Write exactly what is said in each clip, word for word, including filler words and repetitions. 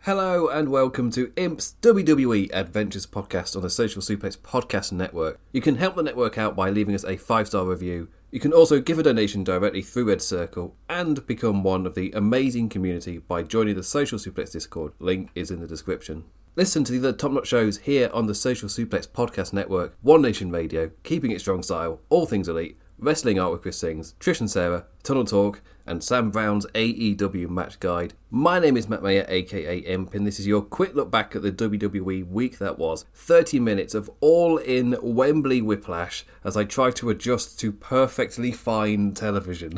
Hello and welcome to Imp's W W E Adventures podcast on the Social Suplex Podcast Network. You can help the network out by leaving us a five-star review. You can also give a donation directly through Red Circle and become one of the amazing community by joining the Social Suplex Discord. Link is in the description. Listen to the other top-notch shows here on the Social Suplex Podcast Network, One Nation Radio, Keeping It Strong Style, All Things Elite, Wrestling Art with Chris Sings, Trish and Sarah, Tunnel Talk, and Sam Brown's A E W Match Guide. My name is Matt Mayer, aka Imp, and this is your quick look back at the W W E week that was. thirty minutes of all-in Wembley whiplash as I try to adjust to perfectly fine television.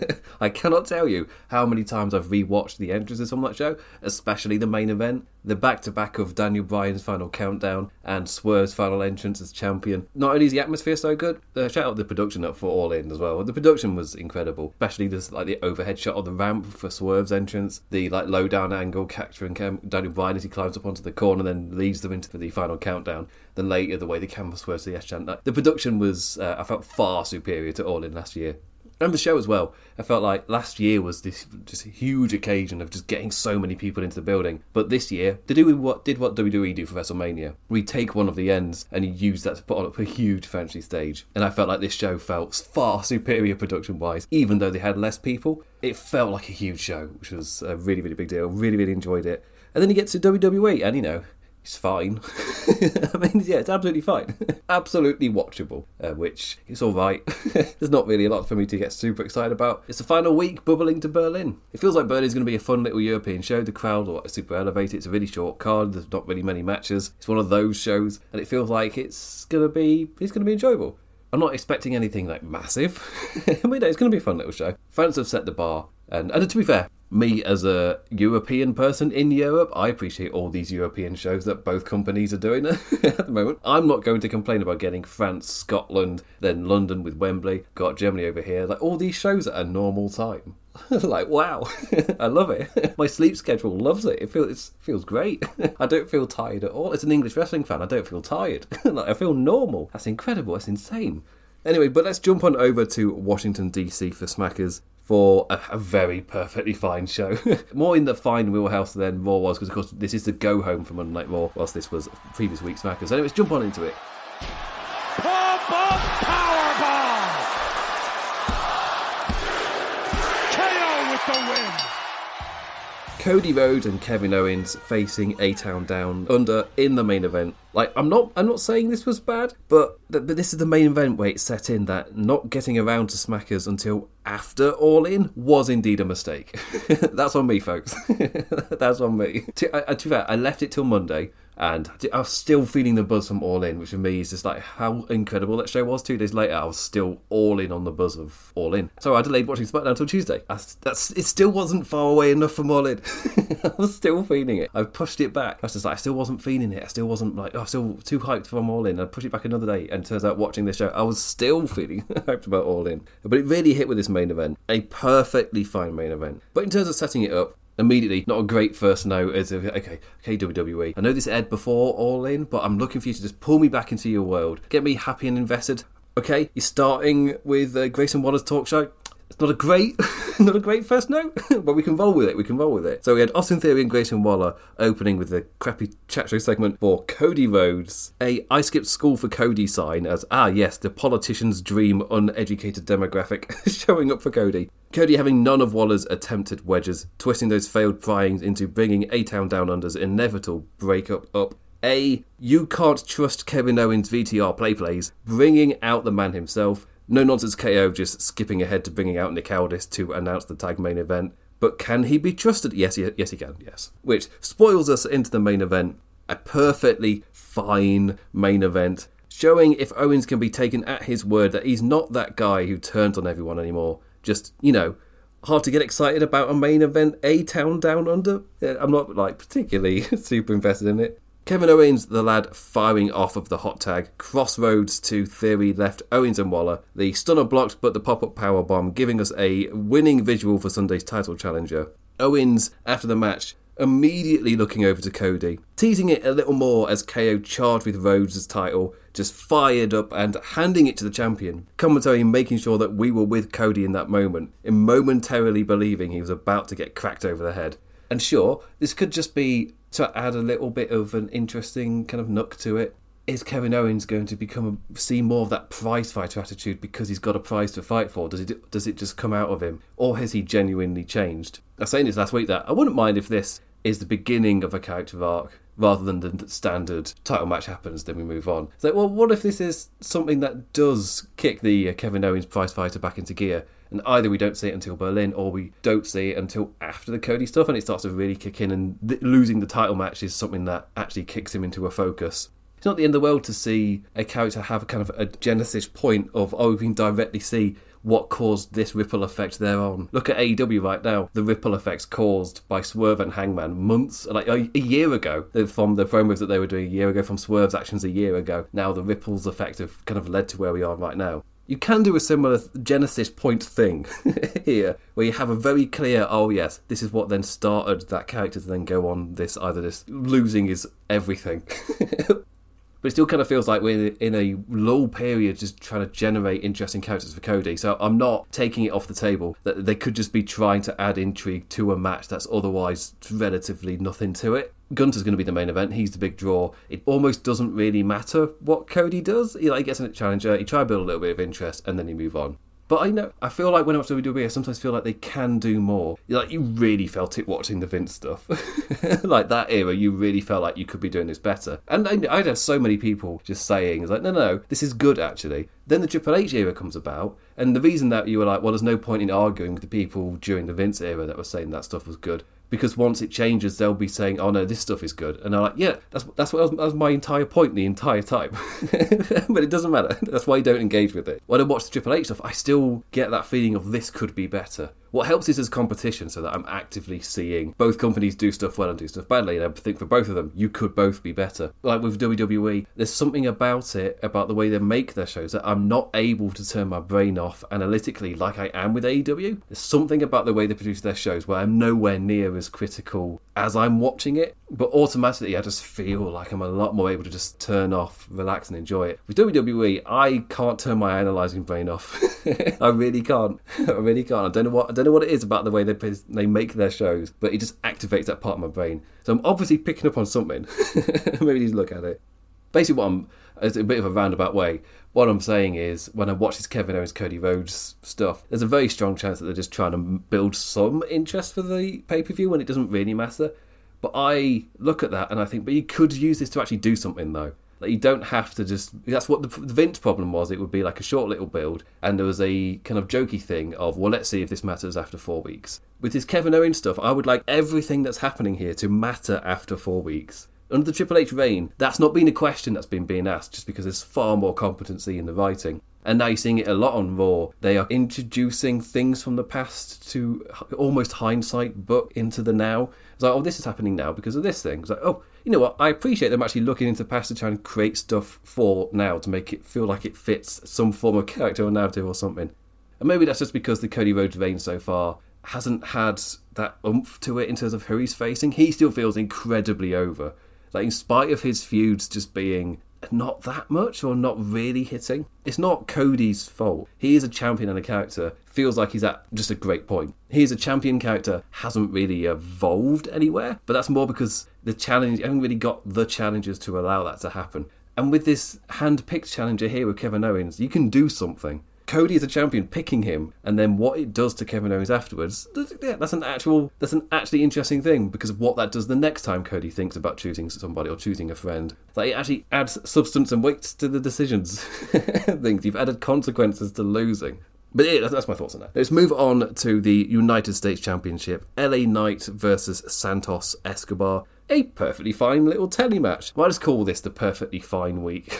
I cannot tell you how many times I've rewatched the entrances on that show, especially the main event. The back-to-back of Daniel Bryan's final countdown and Swerve's final entrance as champion. Not only is the atmosphere so good, uh, shout out the production up for All In as well. The production was incredible, especially this like the overhead shot of the ramp for Swerve's entrance, the like low down angle capturing Cam- Daniel Bryan as he climbs up onto the corner and then leads them into the final countdown. Then later the way the camera swerves to the S chant. Like, the production was, uh, I felt, far superior to All In last year. And the show as well. I felt like last year was this just huge occasion of just getting so many people into the building. But this year, they do what did what W W E do for WrestleMania. We take one of the ends and you use that to put on up a huge fancy stage. And I felt like this show felt far superior production-wise, even though they had less people. It felt like a huge show, which was a really, really big deal. Really, really enjoyed it. And then you get to W W E and, you know, it's fine. I mean, yeah, it's absolutely fine. Absolutely watchable, uh, which is all right. There's not really a lot for me to get super excited about. It's the final week bubbling to Berlin. It feels like Berlin's going to be a fun little European show. The crowd are super elevated. It's a really short card. There's not really many matches. It's one of those shows, and it feels like it's going to be it's going to be enjoyable. I'm not expecting anything like massive. I mean, it's going to be a fun little show. France have set the bar, and, and to be fair, me as a European person in Europe, I appreciate all these European shows that both companies are doing at the moment. I'm not going to complain about getting France, Scotland, then London with Wembley, got Germany over here, like all these shows at a normal time. Like, wow, I love it. My sleep schedule loves it. It feels it feels great. I don't feel tired at all. As an English wrestling fan, I don't feel tired. Like, I feel normal. That's incredible. That's insane. Anyway, but let's jump on over to Washington, D C for Smackers for a, a very perfectly fine show. More in the fine wheelhouse than Raw was, because of course this is the go home from Monday Night Raw, whilst this was previous week's Smackers. So anyway, let's jump on into it. Pump up powerbomb! K O with the win! Cody Rhodes and Kevin Owens facing A-Town Down Under in the main event. Like, I'm not I'm not saying this was bad, but, th- but this is the main event where it set in that not getting around to Smackers until after All In was indeed a mistake. That's on me, folks. That's on me. To, I, to be fair, I left it till Monday, and I was still feeling the buzz from All In, which for me is just like how incredible that show was. Two days later, I was still all in on the buzz of All In. So I delayed watching SmackDown until Tuesday. I, that's It still wasn't far away enough from All In. I was still feeling it. I pushed it back. I was just like, I still wasn't feeling it. I still wasn't like, oh, I was still too hyped from All In. I pushed it back another day, and it turns out watching this show, I was still feeling hyped about All In. But it really hit with this main event. A perfectly fine main event. But in terms of setting it up, immediately, not a great first note as if, okay, okay, W W E. I know this aired before All In, but I'm looking for you to just pull me back into your world. Get me happy and invested. Okay, you're starting with uh, Grayson Waller's talk show. It's not a great, not a great first note, but we can roll with it. We can roll with it. So we had Austin Theory and Grayson Waller opening with the crappy chat show segment for Cody Rhodes. A I skipped school for Cody sign as, ah yes, the politician's dream uneducated demographic showing up for Cody. Cody having none of Waller's attempted wedges, twisting those failed pryings into bringing A-Town Down Under's inevitable breakup up. A, you can't trust Kevin Owens' V T R play plays, bringing out the man himself. No nonsense K O just skipping ahead to bringing out Nick Aldis to announce the tag main event. But can he be trusted? Yes, he, yes he can, yes. Which spoils us into the main event. A perfectly fine main event, showing if Owens can be taken at his word that he's not that guy who turns on everyone anymore. Just, you know, hard to get excited about a main event A-Town Down Under. I'm not, like, particularly super invested in it. Kevin Owens, the lad firing off of the hot tag. Crossroads to Theory left Owens and Waller. The stunner blocked, but the pop-up powerbomb giving us a winning visual for Sunday's title challenger. Owens, after the match, immediately looking over to Cody, teasing it a little more as K O charged with Rhodes' title, just fired up and handing it to the champion. Commentary making sure that we were with Cody in that moment, and momentarily believing he was about to get cracked over the head. And sure, this could just be to add a little bit of an interesting kind of nook to it. Is Kevin Owens going to become a, see more of that prize fighter attitude because he's got a prize to fight for? Does it does it just come out of him, or has he genuinely changed? I was saying this last week that I wouldn't mind if this is the beginning of a character arc rather than the standard title match happens, then we move on. It's like, well, what if this is something that does kick the uh, Kevin Owens prize fighter back into gear? And either we don't see it until Berlin, or we don't see it until after the Cody stuff, and it starts to really kick in, and th- losing the title match is something that actually kicks him into a focus. It's not the end of the world to see a character have a kind of a genesis point of, oh, we can directly see what caused this ripple effect thereon. Look at A E W right now. The ripple effects caused by Swerve and Hangman months, like a, a year ago, from the promos that they were doing a year ago, from Swerve's actions a year ago. Now the ripples effect have kind of led to where we are right now. You can do a similar genesis point thing here, where you have a very clear, oh yes, this is what then started that character to then go on this, either this losing is everything. But it still kind of feels like we're in a lull period just trying to generate interesting characters for Cody. So I'm not taking it off the table that they could just be trying to add intrigue to a match that's otherwise relatively nothing to it. Gunther's going to be the main event. He's the big draw. It almost doesn't really matter what Cody does. He like gets in a challenger, he tries to build a little bit of interest, and then you move on. But I know, I feel like when I watch W W E, I sometimes feel like they can do more. Like, you really felt it watching the Vince stuff. Like, that era, you really felt like you could be doing this better. And I, I'd had so many people just saying, it's like, no, no, this is good, actually. Then the Triple H era comes about, and the reason that you were like, well, there's no point in arguing with the people during the Vince era that were saying that stuff was good. Because once it changes, they'll be saying, oh no, this stuff is good. And I'm like, yeah, that's that's what was, that was my entire point the entire time. But it doesn't matter. That's why you don't engage with it. When I watch the Triple H stuff, I still get that feeling of this could be better. What helps is as competition, so that I'm actively seeing both companies do stuff well and do stuff badly. And I think for both of them, you could both be better. Like with W W E, there's something about it, about the way they make their shows, that I'm not able to turn my brain off analytically like I am with A E W. There's something about the way they produce their shows where I'm nowhere near as critical as I'm watching it. But automatically, I just feel like I'm a lot more able to just turn off, relax and enjoy it. With W W E, I can't turn my analysing brain off. I really can't. I really can't. I don't know what I don't know what it is about the way they they make their shows, but it just activates that part of my brain. So I'm obviously picking up on something. Maybe need to look at it. Basically, what I'm, it's a bit of a roundabout way. What I'm saying is, when I watch this Kevin Owens, Cody Rhodes stuff, there's a very strong chance that they're just trying to build some interest for the pay-per-view when it doesn't really matter. But I look at that and I think, but you could use this to actually do something, though. Like, you don't have to just... That's what the, the Vince problem was. It would be like a short little build, and there was a kind of jokey thing of, well, let's see if this matters after four weeks. With this Kevin Owens stuff, I would like everything that's happening here to matter after four weeks. Under the Triple H reign, that's not been a question that's been being asked, just because there's far more competency in the writing. And now you're seeing it a lot on Raw. They are introducing things from the past to almost hindsight, but into the now. It's like, oh, this is happening now because of this thing. It's like, oh, you know what? I appreciate them actually looking into the past to try and create stuff for now to make it feel like it fits some form of character or narrative or something. And maybe that's just because the Cody Rhodes reign so far hasn't had that oomph to it in terms of who he's facing. He still feels incredibly over. Like, in spite of his feuds just being not that much or not really hitting, it's not Cody's fault. He is a champion and a character. Feels like he's at just a great point. He's a champion character, hasn't really evolved anywhere, but that's more because the challenge, I haven't really got the challenges to allow that to happen. And with this hand-picked challenger here with Kevin Owens, you can do something. Cody is a champion, picking him, and then what it does to Kevin Owens afterwards, yeah, that's an actual, that's an actually interesting thing, because of what that does the next time Cody thinks about choosing somebody or choosing a friend. Like, it actually adds substance and weight to the decisions. Things you've added consequences to losing. But yeah, that's my thoughts on that. Let's move on to the United States Championship. L A Knight versus Santos Escobar. A perfectly fine little telly match. Might just call this the perfectly fine week.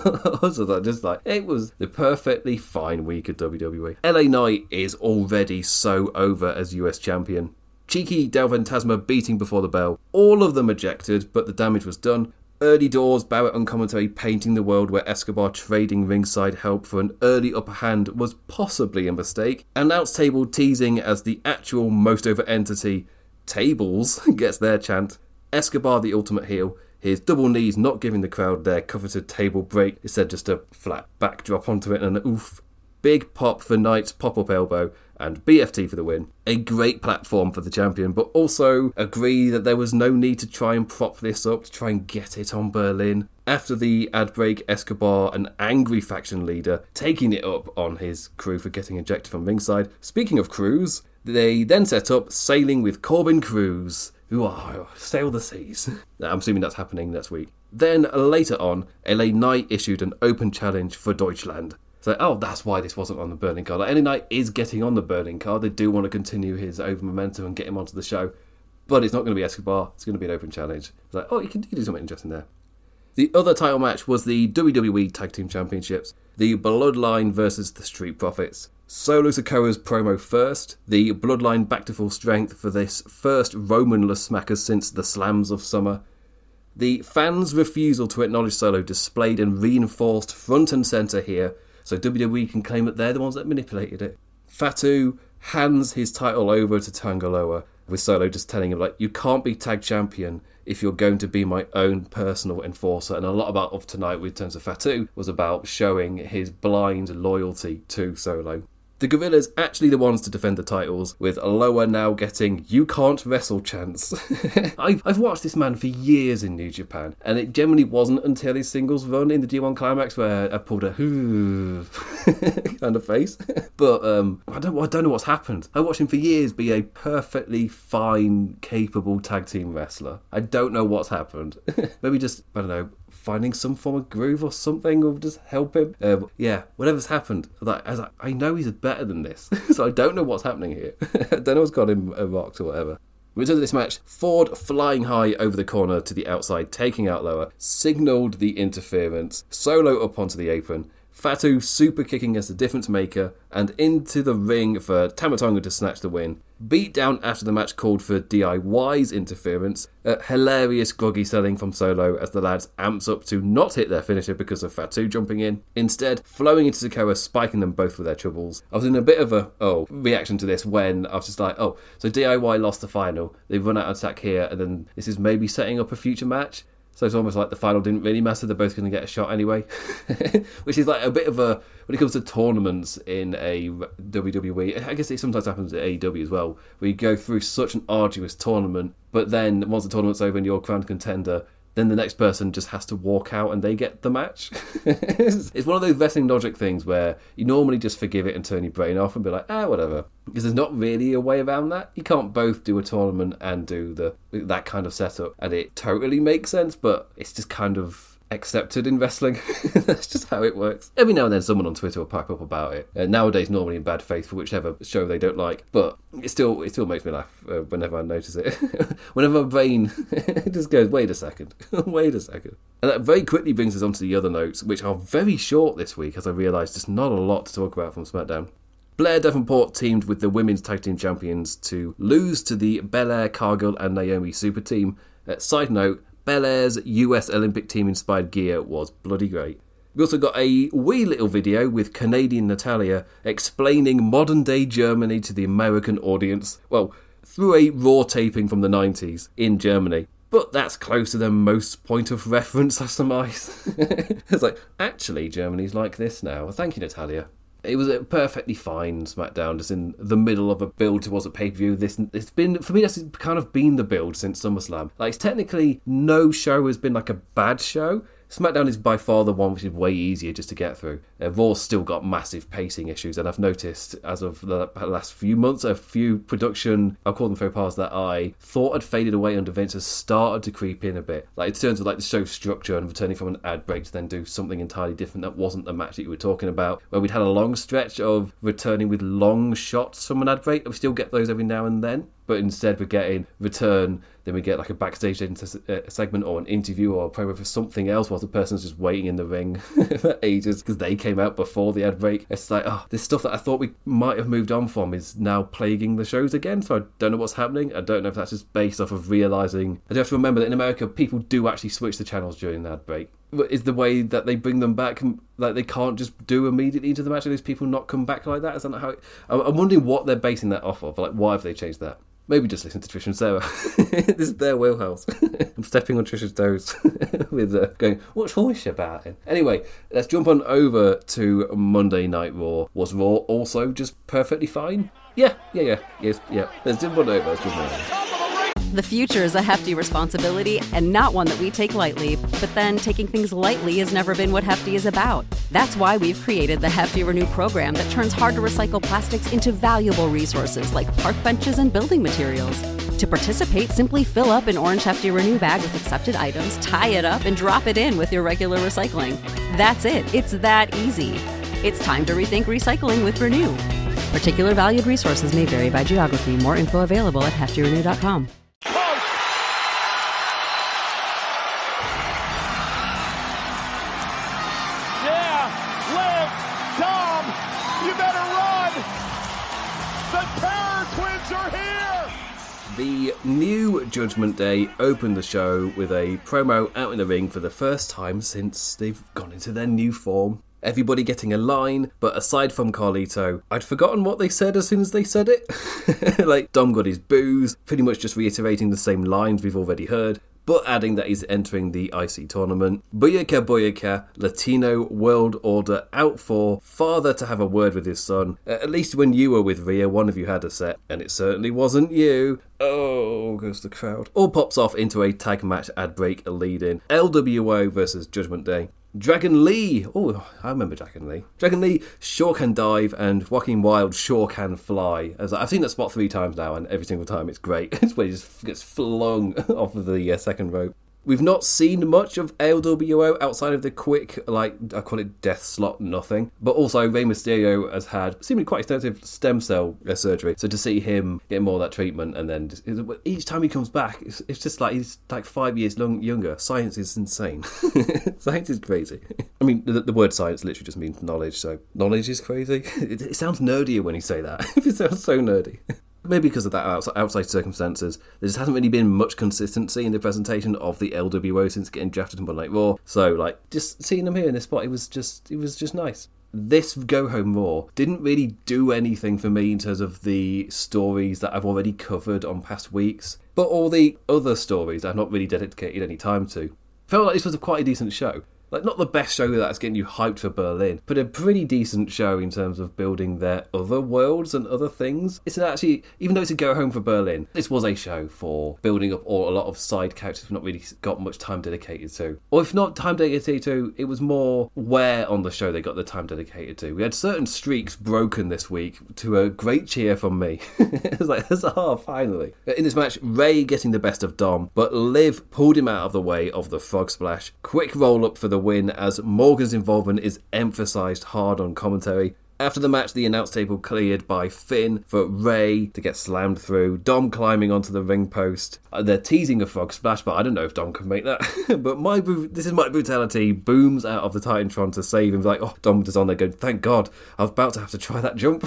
Also, just like, it was the perfectly fine week of W W E. L A Knight is already so over as U S champion. Cheeky Del Fantasma beating before the bell. All of them ejected, but the damage was done. Early doors, Barrett on commentary painting the world where Escobar trading ringside help for an early upper hand was possibly a mistake. Announce table teasing as the actual most over entity, Tables, gets their chant. Escobar the ultimate heel. His double knees not giving the crowd their coveted table break. Instead just a flat backdrop onto it and an oof. Big pop for Knight's pop-up elbow, and B F T for the win. A great platform for the champion, but also agree that there was no need to try and prop this up, to try and get it on Berlin. After the ad break, Escobar, an angry faction leader, taking it up on his crew for getting ejected from ringside. Speaking of crews, they then set up Sailing with Corbin Cruz, who are sail the seas. I'm assuming that's happening next week. Then later on, L A Knight issued an open challenge for Deutschland. So, oh, that's why this wasn't on the Berlin card. Like, L A Knight is getting on the Berlin card. They do want to continue his over momentum and get him onto the show. But it's not going to be Escobar. It's going to be an open challenge. It's like, oh, you can do something interesting there. The other title match was the W W E Tag Team Championships. The Bloodline versus the Street Profits. Solo Sikoa's promo first. The Bloodline back to full strength for this first Romanless smackers since the Slams of Summer. The fans' refusal to acknowledge Solo displayed and reinforced front and centre here, so W W E can claim that they're the ones that manipulated it. Fatu hands his title over to Tangaloa, with Solo just telling him, like, you can't be tag champion if you're going to be my own personal enforcer. And a lot about of tonight, with terms of Fatu, was about showing his blind loyalty to Solo. The Gorillas actually the ones to defend the titles, with Loa now getting you can't wrestle chance. I've, I've watched this man for years in New Japan, and it generally wasn't until his singles run in the G one Climax where I pulled a hoo kind of face. But um, I don't I don't know what's happened. I watched him for years be a perfectly fine, capable tag team wrestler. I don't know what's happened. Maybe just, I don't know, finding some form of groove or something will just help him. Um, yeah, whatever's happened. Like, I, was like, I know he's better than this, so I don't know what's happening here. I don't know what's got him uh, rocked or whatever. In terms of this match, Ford flying high over the corner to the outside, taking out Loa, signalled the interference, Solo up onto the apron, Fatu super kicking as the difference maker, and into the ring for Tama Tonga to snatch the win. Beat down after the match called for D I Y's interference. Uh, hilarious groggy selling from Solo as the lads amps up to not hit their finisher because of Fatu jumping in. Instead, flowing into Sikoa, spiking them both with their troubles. I was in a bit of a, oh, reaction to this when I was just like, oh, so D I Y lost the final. They've run out of attack here, and then this is maybe setting up a future match. So it's almost like the final didn't really matter. They're both going to get a shot anyway. Which is like a bit of a... When it comes to tournaments in a W W E, I guess it sometimes happens at A E W as well, where you go through such an arduous tournament, but then once the tournament's over and you're crowned contender, then the next person just has to walk out and they get the match. It's one of those wrestling logic things where you normally just forgive it and turn your brain off and be like, ah, whatever. Because there's not really a way around that. You can't both do a tournament and do the that kind of setup. And it totally makes sense, but it's just kind of accepted in wrestling. That's just how it works. Every now and then someone on Twitter will pipe up about it. Uh, nowadays, normally in bad faith for whichever show they don't like. But it still it still makes me laugh uh, whenever I notice it. Whenever my brain just goes, wait a second, wait a second. And that very quickly brings us on to the other notes, which are very short this week, as I realised there's not a lot to talk about from SmackDown. Blair Davenport teamed with the Women's Tag Team Champions to lose to the Belair, Cargill and Naomi Super Team. Uh, side note, Belair's U S Olympic team-inspired gear was bloody great. We also got a wee little video with Canadian Natalia explaining modern-day Germany to the American audience. Well, through a Raw taping from the nineties in Germany. But that's closer than most point of reference, I surmise. It's like, actually, Germany's like this now. Well, thank you, Natalia. It was a perfectly fine SmackDown, just in the middle of a build towards a pay-per-view. This, it's been, for me, that's kind of been the build since SummerSlam. Like, it's technically, no show has been like a bad show. SmackDown is by far the one which is way easier just to get through. Uh, Raw's still got massive pacing issues, and I've noticed as of the last few months, a few production, I'll call them faux pas, that I thought had faded away under Vince has started to creep in a bit. Like, in terms of like the show structure and returning from an ad break to then do something entirely different that wasn't the match that you were talking about, where we'd had a long stretch of returning with long shots from an ad break. We still get those every now and then, but instead we're getting return, then we get like a backstage segment or an interview or a promo for something else while the person's just waiting in the ring for ages because they came out before the ad break. It's like, oh, this stuff that I thought we might have moved on from is now plaguing the shows again, so I don't know what's happening. I don't know if that's just based off of realising... I do have to remember that in America, people do actually switch the channels during the ad break. Is the way that they bring them back, like they can't just do immediately into the match, and these people not come back like that? Is that not how it... I'm wondering what they're basing that off of, like why have they changed that? maybe just listen to Trish and Sarah. This is their wheelhouse. I'm stepping on Trish's toes with uh, going, what's Hoish about him? Anyway, let's jump on over to Monday Night Raw. Was Raw also just perfectly fine? Yeah, yeah, yeah, yes, yeah. Let's jump on over. Let's jump on over. The future is a hefty responsibility and not one that we take lightly. But then taking things lightly has never been what Hefty is about. That's why we've created the Hefty Renew program that turns hard-to-recycle plastics into valuable resources like park benches and building materials. To participate, simply fill up an orange Hefty Renew bag with accepted items, tie it up, and drop it in with your regular recycling. That's it. It's that easy. It's time to rethink recycling with Renew. Particular valued resources may vary by geography. More info available at hefty renew dot com. The new Judgment Day opened the show with a promo out in the ring for the first time since they've gone into their new form. Everybody getting a line, but aside from Carlito, I'd forgotten what they said as soon as they said it. Like, Dom got his boos, pretty much just reiterating the same lines we've already heard, but adding that he's entering the I C tournament. Booyaka Booyaka, Latino World Order out for father to have a word with his son. At least when you were with Rhea, one of you had a set, and it certainly wasn't you. Oh, goes the crowd. All pops off into a tag match ad break lead in. L W O versus Judgment Day. Dragon Lee. Oh, I remember Dragon Lee. Dragon Lee sure can dive, and Joaquin Wilde sure can fly. As I've seen that spot three times now, and every single time it's great. It's where he just gets flung off of the uh, second rope. We've not seen much of L W O outside of the quick, like, I call it death slot nothing. But also, Rey Mysterio has had seemingly quite extensive stem cell uh, surgery. So to see him get more of that treatment, and then just, each time he comes back, it's, it's just like he's like five years long, younger. Science is insane. Science is crazy. I mean, the, the word science literally just means knowledge, so knowledge is crazy. It, it sounds nerdier when you say that. It sounds so nerdy. Maybe because of that outside circumstances, there just hasn't really been much consistency in the presentation of the L W O since getting drafted in Monday Night Raw. So, like, just seeing them here in this spot, it was just, it was just nice. This Go Home Raw didn't really do anything for me in terms of the stories that I've already covered on past weeks, but all the other stories I've not really dedicated any time to. Felt like this was a quite a decent show. Like, not the best show that's getting you hyped for Berlin, but a pretty decent show in terms of building their other worlds and other things. It's actually, even though it's a go home for Berlin, this was a show for building up all, a lot of side characters we've not really got much time dedicated to. Or if not time dedicated to, it was more where on the show they got the time dedicated to. We had certain streaks broken this week to a great cheer from me. It was like, huzzah, finally. In this match, Rey getting the best of Dom, but Liv pulled him out of the way of the frog splash. Quick roll up for the win as Morgan's involvement is emphasised hard on commentary. After the match, the announce table cleared by Finn for Rey to get slammed through. Dom climbing onto the ring post. Uh, they're teasing a frog splash, but I don't know if Dom can make that. But my this is my brutality booms out of the Titantron to save him. Like, oh, Dom is on there going, thank God, I was about to have to try that jump.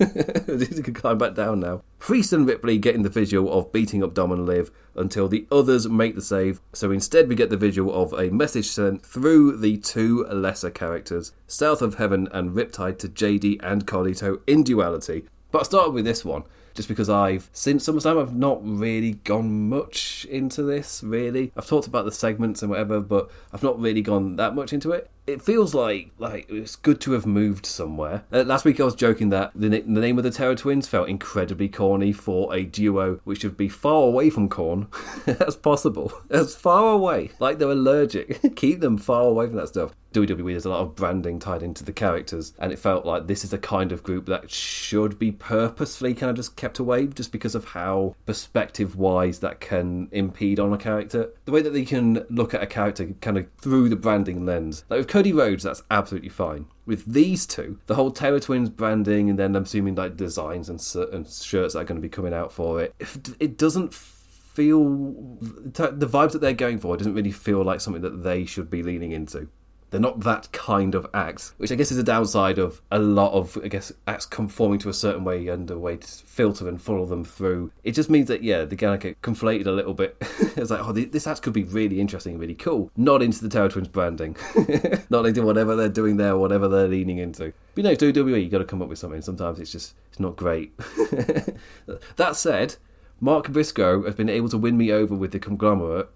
He can climb back down now. Priest and Ripley getting the visual of beating up Dom and Liv until the others make the save. So instead we get the visual of a message sent through the two lesser characters, South of Heaven and Riptide, to J D and Carlito in duality. But I started with this one just because I've, since SummerSlam, I've not really gone much into this, really. I've talked about the segments and whatever, but I've not really gone that much into it. It feels like like it's good to have moved somewhere. Uh, last week I was joking that the, the name of the Terror Twins felt incredibly corny for a duo which should be far away from corn as possible. As far away. Like they're allergic. Keep them far away from that stuff. W W E, there's a lot of branding tied into the characters, and it felt like this is a kind of group that should be purposefully kind of just kept away just because of how perspective-wise that can impede on a character. The way that they can look at a character kind of through the branding lens. Like with Cody Rhodes, that's absolutely fine. With these two, the whole Terror Twins branding, and then I'm assuming like designs and, and shirts that are going to be coming out for it, it doesn't feel... The vibes that they're going for, it doesn't really feel like something that they should be leaning into. They're not that kind of act, which I guess is a downside of a lot of, I guess, acts conforming to a certain way and a way to filter and follow them through. It just means that, yeah, they kind of get conflated a little bit. It's like, oh, this act could be really interesting and really cool. Not into the Terror Twins branding. Not into whatever they're doing there, whatever they're leaning into. But, you know, W W E, you've got to come up with something. Sometimes it's just, it's not great. That said, Mark Briscoe has been able to win me over with the conglomerate.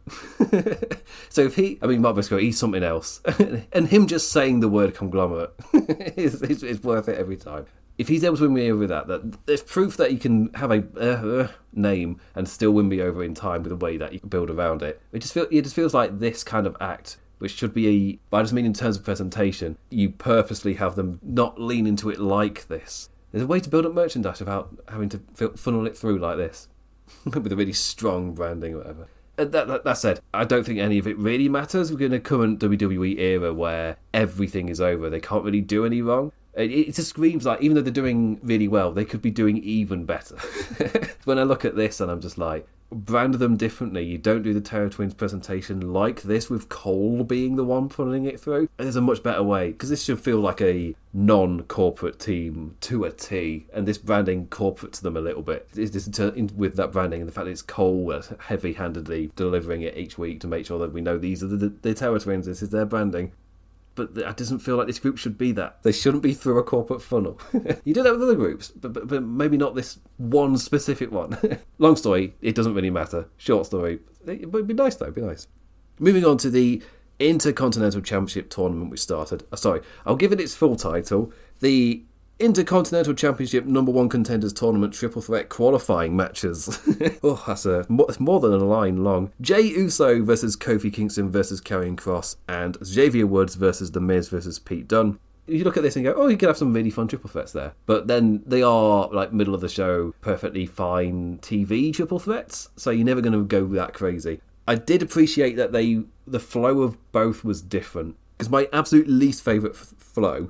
So if he, I mean, Mark Briscoe, he's something else. And him just saying the word conglomerate is, is, is worth it every time. If he's able to win me over with that, that there's proof that you can have a uh, uh, name and still win me over in time with the way that you build around it. It just, feel, it just feels like this kind of act, which should be a, but I just mean in terms of presentation, you purposely have them not lean into it like this. There's a way to build up merchandise without having to funnel it through like this, with a really strong branding or whatever. That, that, that said, I don't think any of it really matters. We're in a current W W E era where everything is over. They can't really do any wrong. It, it just screams like, even though they're doing really well, they could be doing even better. When I look at this and I'm just like, brand them differently. You don't do the Terror Twins presentation like this with Cole being the one pulling it through. There's a much better way, because this should feel like a non-corporate team to a T, and this branding corporate to them a little bit. It's just with that branding and the fact that it's Cole heavy-handedly delivering it each week to make sure that we know these are the, the Terror Twins, this is their branding. But it doesn't feel like this group should be that. They shouldn't be through a corporate funnel. You do that with other groups, but, but, but maybe not this one specific one. Long story, it doesn't really matter. Short story, it would be nice though, it'd be nice. Moving on to the Intercontinental Championship tournament which started. Oh, sorry, I'll give it its full title. The Intercontinental Championship number one contenders tournament triple threat qualifying matches. Oh, that's a it's more than a line long. Jey Uso versus Kofi Kingston versus Karrion Kross, and Xavier Woods versus The Miz versus Pete Dunne. You look at this and go, oh, you could have some really fun triple threats there. But then they are, like, middle of the show, perfectly fine T V triple threats, so you're never going to go that crazy. I did appreciate that they the flow of both was different, because my absolute least favourite f- flow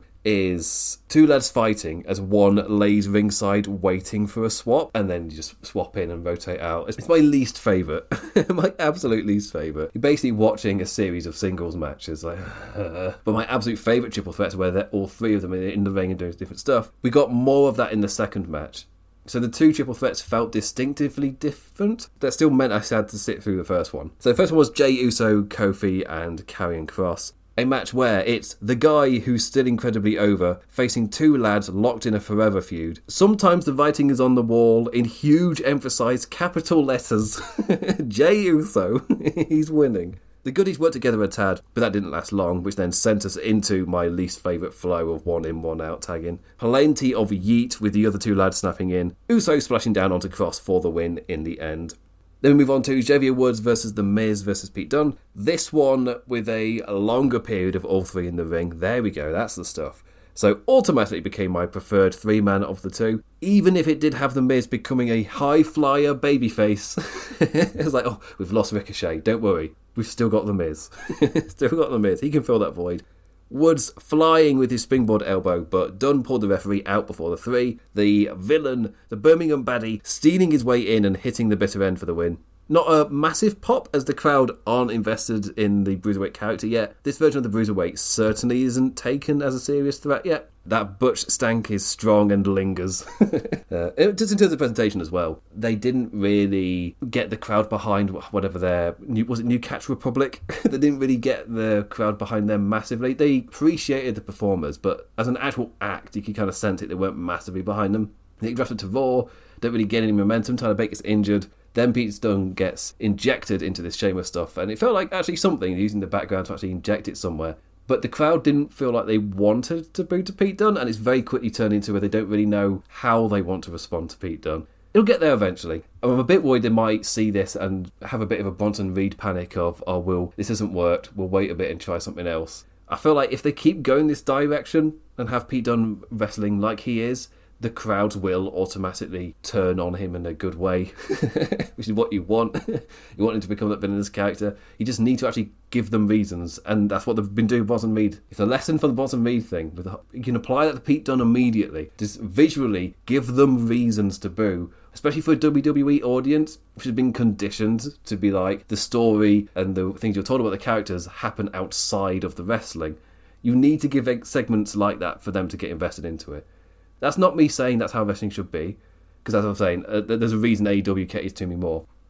is two lads fighting as one lays ringside waiting for a swap, and then you just swap in and rotate out. It's my least favourite. My absolute least favourite. You're basically watching a series of singles matches. Like, uh. But my absolute favourite triple threats where they're all three of them in the ring and doing different stuff. We got more of that in the second match. So the two triple threats felt distinctively different. That still meant I had to sit through the first one. So the first one was Jey Uso, Kofi and Karrion Kross. A match where it's the guy who's still incredibly over facing two lads locked in a forever feud. Sometimes the writing is on the wall in huge emphasised capital letters. Jey Uso, he's winning. The goodies worked together a tad, but that didn't last long, which then sent us into my least favourite flow of one in, one out tagging. Plenty of yeet with the other two lads snapping in. Uso splashing down onto Kross for the win in the end. Then we move on to Xavier Woods versus The Miz versus Pete Dunne. This one with a longer period of all three in the ring. There we go, that's the stuff. So automatically became my preferred three-man of the two, even if it did have The Miz becoming a high-flyer babyface. It was like, oh, we've lost Ricochet, don't worry. We've still got The Miz. Still got The Miz, he can fill that void. Woods flying with his springboard elbow, but Dunne pulled the referee out before the three. The villain, the Birmingham baddie, stealing his way in and hitting the bitter end for the win. Not a massive pop, as the crowd aren't invested in the Bruiserweight character yet. This version of the Bruiserweight certainly isn't taken as a serious threat yet. That butch stank is strong and lingers. uh, just in terms of presentation as well, they didn't really get the crowd behind whatever their... Was it New Catch Republic? They didn't really get the crowd behind them massively. They appreciated the performers, but as an actual act, you could kind of sense it, they weren't massively behind them. They drafted to Raw, don't really get any momentum, Tyler Bate gets injured. Then Pete Dunne gets injected into this Sheamus stuff, and it felt like actually something, using the background to actually inject it somewhere. But the crowd didn't feel like they wanted to boo to Pete Dunne, and it's very quickly turned into where they don't really know how they want to respond to Pete Dunne. It'll get there eventually. I'm a bit worried they might see this and have a bit of a Bronson Reed panic of, oh, well, this hasn't worked, we'll wait a bit and try something else. I feel like if they keep going this direction and have Pete Dunne wrestling like he is, the crowds will automatically turn on him in a good way, which is what you want. You want him to become that villainous character. You just need to actually give them reasons, and that's what they've been doing with Bronson Reed. It's a lesson for the Bronson Reed thing. With the, you can apply that to Pete Dunne immediately. Just visually give them reasons to boo, especially for a W W E audience, which has been conditioned to be like the story and the things you're told about the characters happen outside of the wrestling. You need to give segments like that for them to get invested into it. That's not me saying that's how wrestling should be, because as I'm saying, uh, there's a reason A E W caters to me more.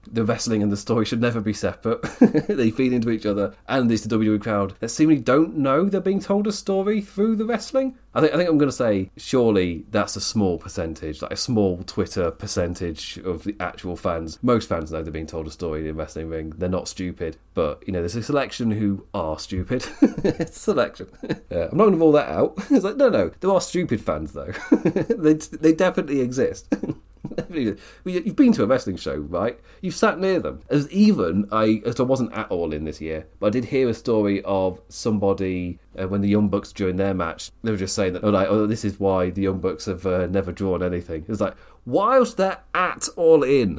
The wrestling and the story should never be separate. They feed into each other, and it's the W W E crowd that seemingly don't know they're being told a story through the wrestling. I think I think I'm going to say, surely that's a small percentage, like a small Twitter percentage of the actual fans. Most fans know they're being told a story in the wrestling ring. They're not stupid, but you know, there's a selection who are stupid. It's a selection. Yeah, I'm not going to rule that out. It's like, no, no, there are stupid fans though. they they definitely exist. You've been to a wrestling show, right? You've sat near them. As even, I as I wasn't at all in this year, but I did hear a story of somebody, uh, when the Young Bucks during their match, they were just saying that, oh, like, oh this is why the Young Bucks have uh, never drawn anything. It was like, whilst they're at All In,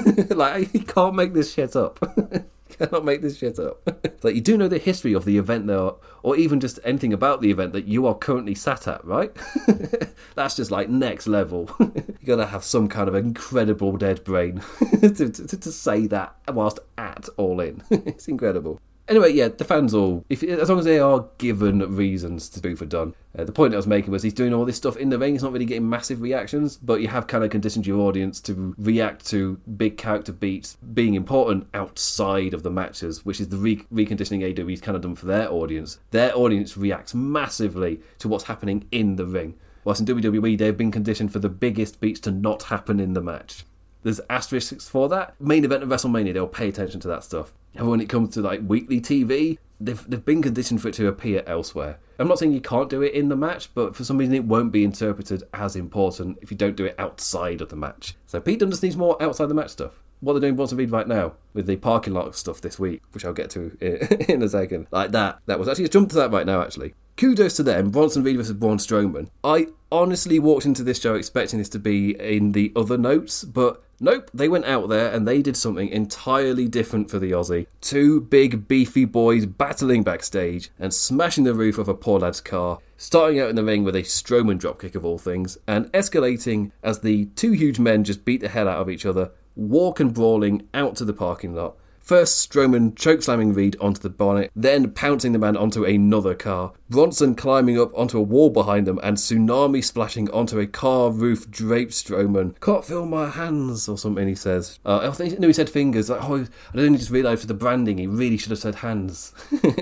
like, you can't make this shit up. Cannot make this shit up. Like, you do know the history of the event there, or even just anything about the event that you are currently sat at, right? That's just like next level. You gotta have some kind of incredible dead brain to, to, to say that whilst at All In. It's incredible. Anyway, yeah, the fans all, if as long as they are given reasons to boo for Dunn. Uh, the point I was making was he's doing all this stuff in the ring. He's not really getting massive reactions, but you have kind of conditioned your audience to react to big character beats being important outside of the matches, which is the re- reconditioning A E W's kind of done for their audience. Their audience reacts massively to what's happening in the ring. Whilst in W W E, they've been conditioned for the biggest beats to not happen in the match. There's asterisks for that. Main event of WrestleMania, they'll pay attention to that stuff. And when it comes to like weekly T V, they've they've been conditioned for it to appear elsewhere. I'm not saying you can't do it in the match, but for some reason it won't be interpreted as important if you don't do it outside of the match. So Pete Dunne just needs more outside the match stuff. What they're doing Bronson Reed right now with the parking lot stuff this week, which I'll get to in a second. Like that. That was actually a jump to that right now, actually. Kudos to them, Bronson Reed versus Braun Strowman. I honestly walked into this show expecting this to be in the other notes, but nope, they went out there and they did something entirely different for the Aussie. Two big beefy boys battling backstage and smashing the roof of a poor lad's car, starting out in the ring with a Strowman dropkick of all things, and escalating as the two huge men just beat the hell out of each other, walk and brawling out to the parking lot. First, Strowman chokeslamming Reed onto the bonnet, then pouncing the man onto another car, Bronson climbing up onto a wall behind them and tsunami splashing onto a car roof draped Strowman. Can't feel my hands, or something he says. Uh, I think no, he said fingers. Like, oh, I only just realised for the branding he really should have said hands.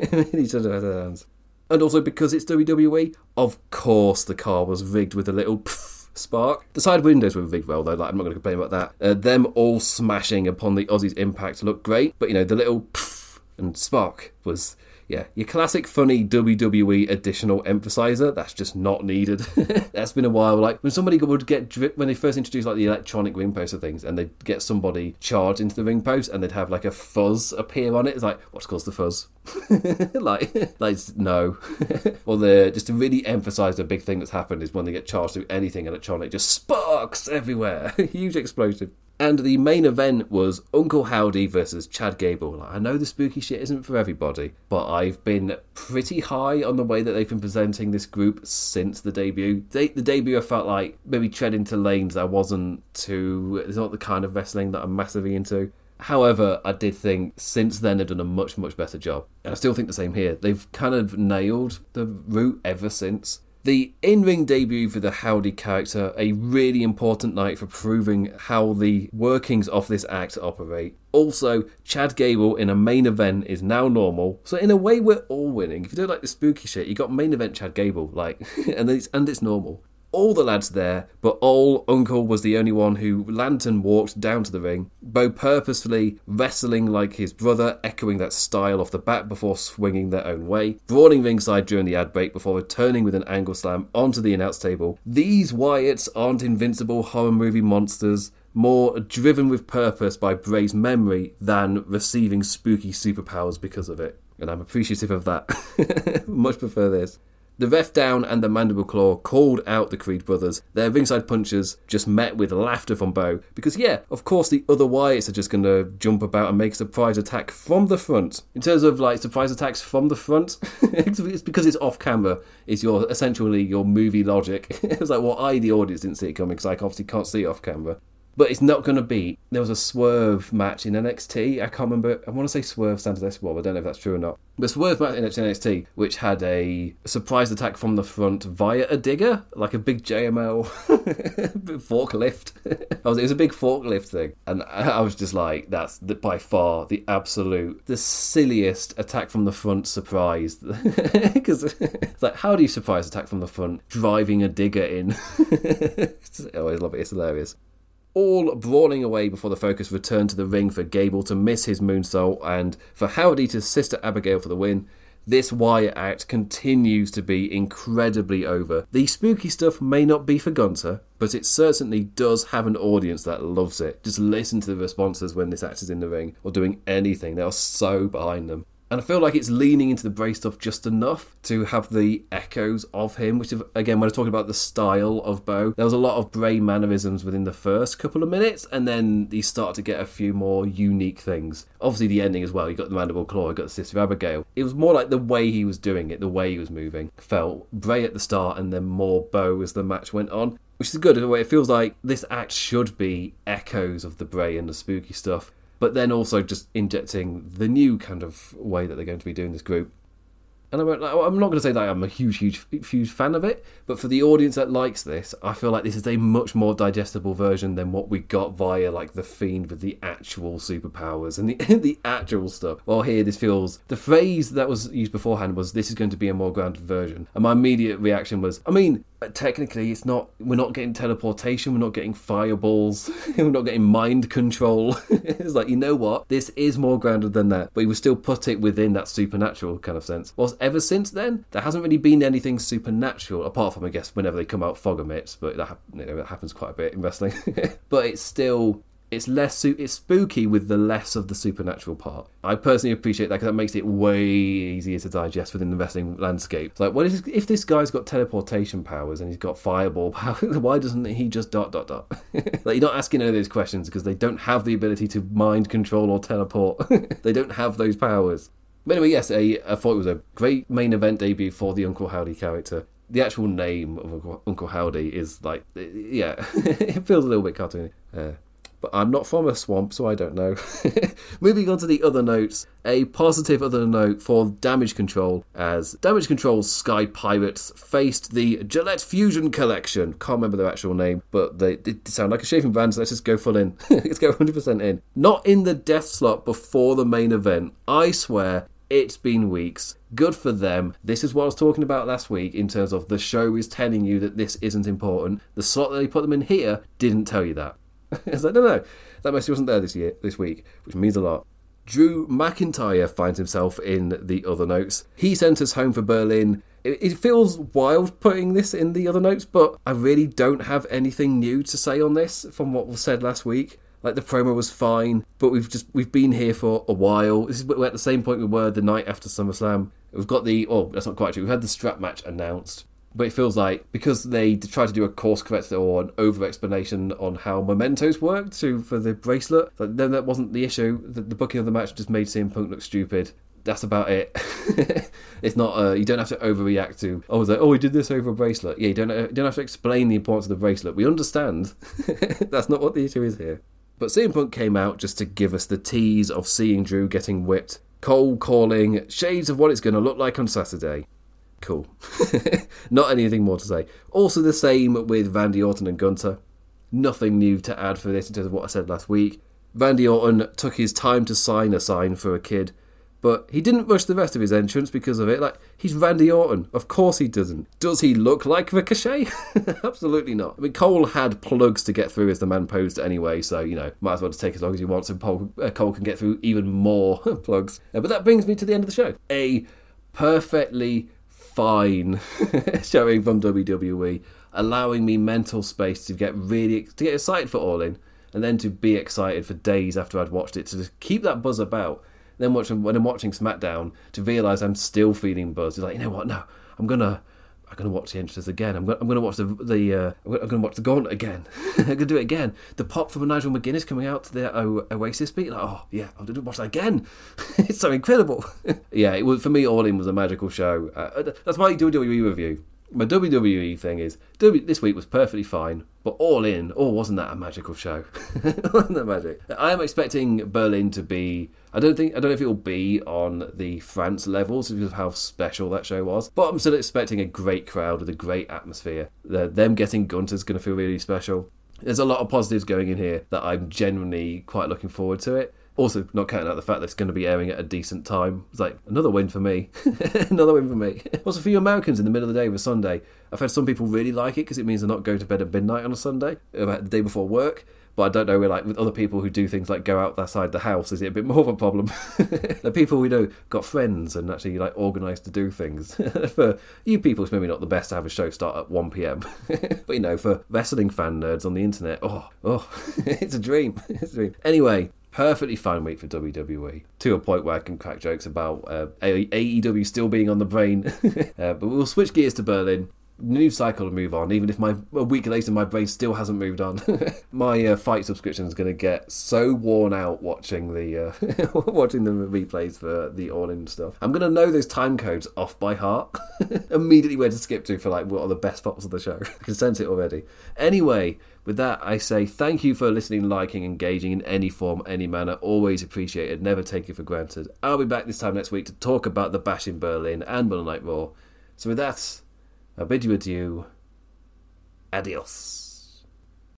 He should have said hands. And also because it's W W E, of course the car was rigged with a little pfft spark. The side windows were rigged well though, like, I'm not going to complain about that. Uh, them all smashing upon the Aussies' impact looked great, but you know, the little pfft and spark was, yeah, your classic funny W W E additional emphasizer. That's just not needed. That's been a while. Like when somebody would get drip, when they first introduced like the electronic ring post of things, and they'd get somebody charged into the ring post, and they'd have like a fuzz appear on it. It's like, what's caused the fuzz? like, like no. Well, the just to really emphasise the big thing that's happened is when they get charged through anything electronic, just sparks everywhere. Huge explosive. And the main event was Uncle Howdy versus Chad Gable. Like, I know the spooky shit isn't for everybody, but I've been pretty high on the way that they've been presenting this group since the debut. They, the debut I felt like maybe tread into lanes I wasn't too... It's not the kind of wrestling that I'm massively into. However, I did think since then they've done a much, much better job. And I still think the same here. They've kind of nailed the route ever since. The in-ring debut for the Howdy character, a really important night for proving how the workings of this act operate. Also, Chad Gable in a main event is now normal. So in a way, we're all winning. If you don't like the spooky shit, you got main event Chad Gable, like, and it's and it's normal. All the lads there, but all Uncle was the only one who lantern walked down to the ring, Bo purposefully wrestling like his brother, echoing that style off the bat before swinging their own way, brawling ringside during the ad break before returning with an angle slam onto the announce table. These Wyatts aren't invincible horror movie monsters, more driven with purpose by Bray's memory than receiving spooky superpowers because of it. And I'm appreciative of that. Much prefer this. The ref down and the mandible claw called out the Creed brothers. Their ringside punches just met with laughter from Bo. Because yeah, of course the other Wyatts are just going to jump about and make a surprise attack from the front. In terms of like surprise attacks from the front, it's because it's off camera. It's your essentially your movie logic. It's like, well, I, the audience, didn't see it coming because I obviously can't see it off camera. But it's not going to be... There was a Swerve match in N X T. I can't remember. I want to say Swerve stands as well. I don't know if that's true or not. But Swerve match in N X T, which had a surprise attack from the front via a digger, like a big J M L forklift. It was a big forklift thing. And I was just like, that's by far the absolute, the silliest attack from the front surprise. Because it's like, how do you surprise attack from the front? Driving a digger in. I always love it. It's hilarious. All brawling away before the Focus returned to the ring for Gable to miss his moonsault and for Howdy to Sister Abigail for the win. This Wyatt act continues to be incredibly over. The spooky stuff may not be for Gunther, but it certainly does have an audience that loves it. Just listen to the responses when this act is in the ring or doing anything. They are so behind them. And I feel like it's leaning into the Bray stuff just enough to have the echoes of him, which, again, when I was talking about the style of Bo, there was a lot of Bray mannerisms within the first couple of minutes, and then you start to get a few more unique things. Obviously, the ending as well. You got the Mandible Claw, you got the Sister Abigail. It was more like the way he was doing it, the way he was moving. Felt Bray at the start, and then more Bo as the match went on, which is good in a way. It feels like this act should be echoes of the Bray and the spooky stuff, but then also just injecting the new kind of way that they're going to be doing this group. And I'm not going to say that I'm a huge, huge, huge fan of it, but for the audience that likes this, I feel like this is a much more digestible version than what we got via like The Fiend with the actual superpowers and the the actual stuff. While here, this feels... The phrase that was used beforehand was, this is going to be a more grounded version. And my immediate reaction was, I mean, technically it's not... We're not getting teleportation, we're not getting fireballs, we're not getting mind control. It's like, you know what? This is more grounded than that, but you would still put it within that supernatural kind of sense. Whilst ever since then, there hasn't really been anything supernatural, apart from, I guess, whenever they come out Fog Emits, but that, you know, that happens quite a bit in wrestling. But it's still... It's less su- it's spooky with the less of the supernatural part. I personally appreciate that because that makes it way easier to digest within the wrestling landscape. It's like, what if, if this guy's got teleportation powers and he's got fireball powers, why doesn't he just dot dot dot? Like, you're not asking any of those questions because they don't have the ability to mind control or teleport. They don't have those powers. But anyway, yes, I, I thought it was a great main event debut for the Uncle Howdy character. The actual name of Uncle, Uncle Howdy is like, yeah, it feels a little bit cartoony. Uh, But I'm not from a swamp, so I don't know. Moving on to the other notes. A positive other note for Damage Control, as Damage Control's Sky Pirates faced the Gillette Fusion Collection. Can't remember their actual name, but they, they sound like a shaving brand, so let's just go full in. Let's go one hundred percent in. Not in the death slot before the main event. I swear, it's been weeks. Good for them. This is what I was talking about last week in terms of the show is telling you that this isn't important. The slot that they put them in here didn't tell you that. It's like, no, no, that message wasn't there this year, this week, which means a lot. Drew McIntyre finds himself in the other notes. He sent us home for Berlin. It, it feels wild putting this in the other notes, but I really don't have anything new to say on this from what was said last week. Like, the promo was fine, but we've just we've been here for a while. This is we're at the same point we were the night after SummerSlam. We've got the oh, that's not quite true. We've had the strap match announced. But it feels like, because they tried to do a course correct or an over-explanation on how mementos worked to, for the bracelet, but then that wasn't the issue. The, the booking of the match just made C M Punk look stupid. That's about it. It's not, uh, you don't have to overreact to, oh, like, oh, we did this over a bracelet. Yeah, you don't, you don't have to explain the importance of the bracelet. We understand. That's not what the issue is here. But C M Punk came out just to give us the tease of seeing Drew getting whipped. Cole calling shades of what it's going to look like on Saturday. Cool. Not anything more to say. Also the same with Randy Orton and Gunther. Nothing new to add for this in terms of what I said last week. Randy Orton took his time to sign a sign for a kid, but he didn't rush the rest of his entrance because of it. Like, he's Randy Orton. Of course he doesn't. Does he look like Ricochet? Absolutely not. I mean, Cole had plugs to get through as the man posed anyway, so, you know, might as well just take as long as he wants and Paul, uh, Cole can get through even more plugs. Uh, but that brings me to the end of the show. A perfectly fine showing from W W E, allowing me mental space to get really to get excited for All In, and then to be excited for days after I'd watched it, to just keep that buzz about. Then watching when I'm watching SmackDown, to realise I'm still feeling buzzed. It's like, you know what? No, I'm gonna I'm gonna watch the entrances again. I'm gonna I'm gonna watch the the uh, I'm gonna watch the Gauntlet again. I'm gonna do it again. The pop from Nigel McGuinness coming out to the o- Oasis beat. Like, oh yeah, I'll do watch that again. It's so incredible. Yeah, it was for me. All In was a magical show. Uh, that's my W W E review. My W W E thing is, w- this week was perfectly fine, but all in, oh, wasn't that a magical show? Wasn't that magic? I am expecting Berlin to be, I don't think, I don't know if it'll be on the France levels because of how special that show was, but I'm still expecting a great crowd with a great atmosphere. The, them getting Gunther's going to feel really special. There's a lot of positives going in here that I'm genuinely quite looking forward to it. Also, not counting out the fact that it's going to be airing at a decent time. It's like, another win for me. Another win for me. Also, for you Americans in the middle of the day of a Sunday, I've had some people really like it because it means they're not going to bed at midnight on a Sunday, about the day before work. But I don't know, like with other people who do things like go out outside the house, is it a bit more of a problem? The people we know got friends and actually like organised to do things. For you people, it's maybe not the best to have a show start at one p.m. But you know, for wrestling fan nerds on the internet, oh, oh, it's a dream. It's a dream. Anyway. Perfectly fine week for W W E, to a point where I can crack jokes about uh, A E W still being on the brain. uh, but we'll switch gears to Berlin. New cycle to move on, even if my a week later my brain still hasn't moved on. My uh, fight subscription is going to get so worn out watching the uh, watching the replays for the all-in stuff. I'm going to know those time codes off by heart. Immediately where to skip to for like what are the best parts of the show. I can sense it already. Anyway, with that, I say thank you for listening, liking, engaging in any form, any manner. Always appreciated. Never take it for granted. I'll be back this time next week to talk about the Bash in Berlin and Monday Night Raw. So with that, I bid you adieu. Adios.